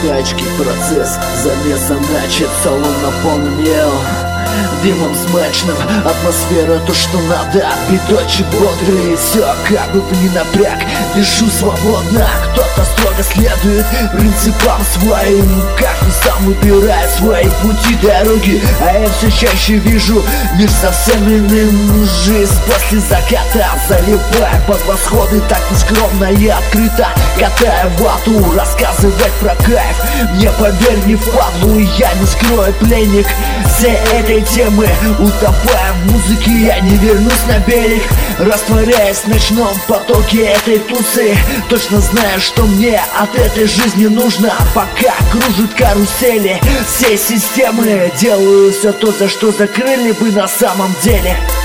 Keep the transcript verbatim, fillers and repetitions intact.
тачки процесс замеса начат, салон наполнил дымом смачным. Атмосфера то, что надо, биточек бодрый, все как бы не напряг, дышу свободно. Кто-то строго следует принципам своим, каждый сам выбирает свои пути, дороги. А я все чаще вижу мир совсем иным. Жизнь после заката, залипая под восходы, так нескромно и открыто, катая вату, рассказывать про кайф мне, поверь, не впадлу. И я не скрою, пленник всей этой темы, утопая в музыке, я не вернусь на берег, растворяясь в ночном потоке этой тусы, точно зная, что мне от этой жизни нужно. Пока кружат карусели всей системы, делаю все то, за что закрыли бы на самом деле.